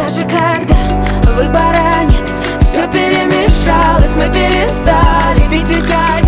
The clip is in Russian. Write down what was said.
Даже когда выбора нет, все перемешалось, мы перестали видеть